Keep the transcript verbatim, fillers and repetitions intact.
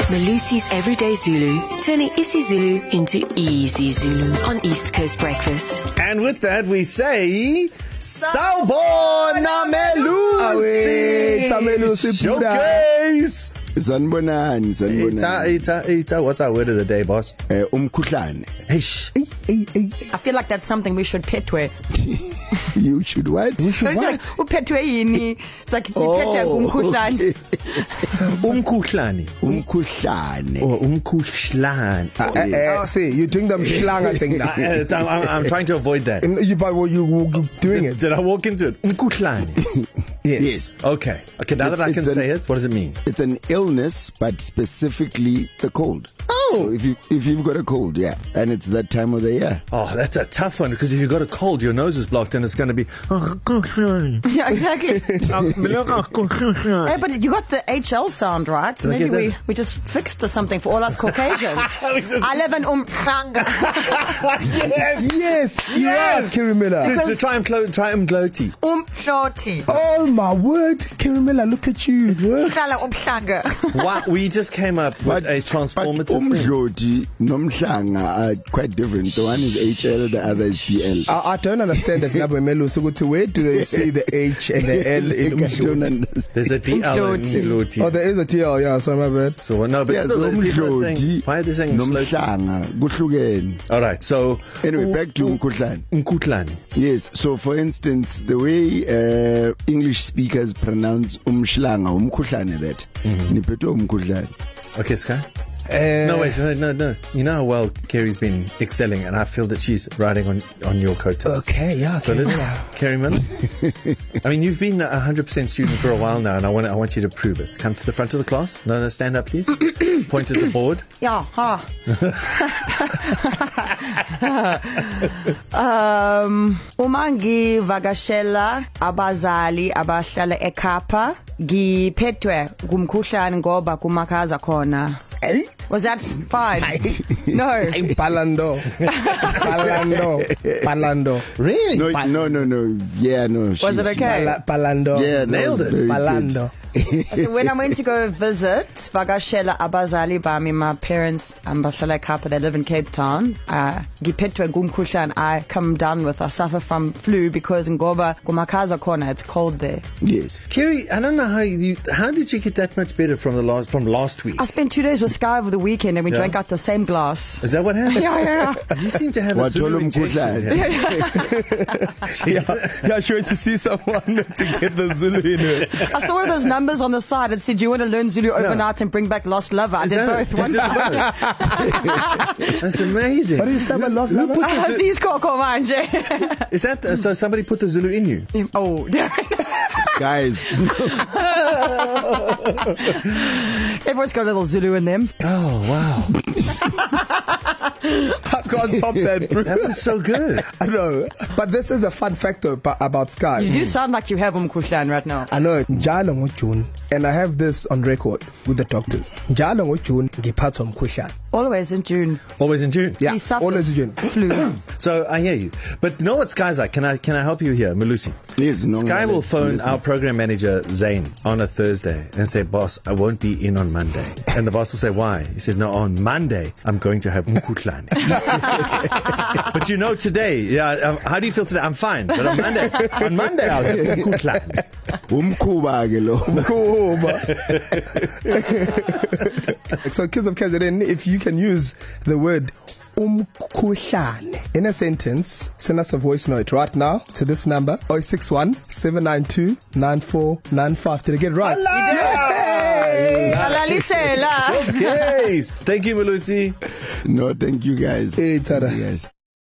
Malusi's Everyday Zulu, turning isiZulu into easy Zulu on East Coast Breakfast. And with that, we say, Sawubona Melusi! Melusi Showcase! Sanibonani, sanibonani. Ita, ita, ita. What's our word of the day, boss? Uh, umkhuhlane. Hey, shh. I feel like that's something we should petwe. You should what? We should It's what? like, upetwe yini. It's like, Oh, upetwe kumkhuhlane. Umkhuhlane. Umkhuhlane. Or umkhuhlane. Uh, uh, uh, see, you're doing the mshlanga thing now. I, I'm, I'm, I'm trying to avoid that. And you, but were you were doing Did, it? did I walk into it? Umkhuhlane. Yes. Yes. Okay. Okay, now It's- that I can it's say an- it, what does it mean? It's an illness, but specifically the cold. Oh. So if you if you've got a cold, yeah, and it's that time of the year. Oh, that's a tough one, because if you've got a cold, your nose is blocked and it's going to be... Yeah, exactly. Hey, Hey, but you got the H L sound right. Did I Maybe get we, that? we just fixed something for all us Caucasians. I live in umhlanga. Yes, you are, Kiri Miller. to, to try and clo- try and gloaty. Umhloti. Oh my word, Kiri Miller, look at you. It works. Hlala umhlanga. Wow, we just came up with a transformative but thing. umdloti nomhlanga are quite different. The one is H L, the other is D L. I, I don't understand that Nabo Melusi. Where do they see the H and the L in I don't umdloti? understand. There's a D L in Mloti. Oh, there is a T L, yeah, so my bad. So, no, but Yeah, still, so people are saying, umdloti why are they saying slow? nomhlanga kuhlukene. All right, so... Anyway, back to umkhuhlane. Umkhuhlane. Yes, so for instance, the way uh, English speakers pronounce umshlanga, umkhuhlane that. Nipeto umkhuhlane. Okay, Sky? Uh, No, wait, no, no, no. You know how well Kerry's been excelling, and I feel that she's riding on, on your coattails. Okay, yeah. So let's, Kerry Miller. I mean, you've been a one hundred percent student for a while now, and I want I want you to prove it. Come to the front of the class. No, no, stand up, please. Point at the board. Yeah, ha. um, uma ngivakashela abazali abahlala eKapa, ngiphethwe kumkhuhlane ngoba kumakhaza khona. Hey? Was that fine? No. Palando. Palando. Palando. Really? No, no, no, no. Yeah, no. Was it okay? Pala- Palando. Yeah, no, Nailed it. very good. Palando. So when I went to go visit vakashela abazali bami, my parents um, bahlala eKapa, they live in Cape Town. Uh, Ngiphethwe ngumkhuhlane. I come down with, I suffer from flu because ngoba kumakhaza khona, it's cold there. Yes. Kerry, I don't know how you. How did you get that much better from the last from last week? I spent two days with Sky over the weekend and we Yeah. drank out the same glass. Is that what happened? Yeah, yeah, You seem to have a What Zulu told him injection. good here. yeah, yeah, sure to see someone to get the Zulu in it. I saw one of those numbers on the side that said, do you want to learn Zulu overnight and bring back lost lover? I Is did that both. it? One You did time. both. That's amazing. What did you say about lost lover? Ah, these koko manje. Is that uh, so? Somebody put the Zulu in you? Oh, Guys. everyone's got a little Zulu in them. Oh wow, I can't top that, bro. that was so good. I know. But this is a fun fact though, pa- about Sky. You do sound like you have umkhuhlane right now. I know, njalo ngoJune, and I have this on record with the doctors. Njalo ngoJune ngiphathwa umkhuhlane. Always in June. Always in June. Yeah, He suffers always June. flu. So I hear you, but you know what Sky's like? Can I can I help you here, Malusi? Yes, no, Sky no, will let's phone listen. our program manager Zane on a Thursday and say, "Boss, I won't be in on Monday." And the boss will say, "Why?" He said, "No, on Monday I'm going to have umkhuhlane." But you know, today, yeah. Um, how do you feel today? I'm fine, but on Monday, on Monday I'll have umkhuhlane. Umkhuba ke lo. So, kids of K Z N, if you can use the word umkhuhlane in a sentence, send us a voice note right now to this number oh six one, seven nine two, nine four nine five. Did I get it right? Yay! Alalisela. Okay. Thank you, Malusi. No, thank you guys. Hey, Tada. Thank you guys.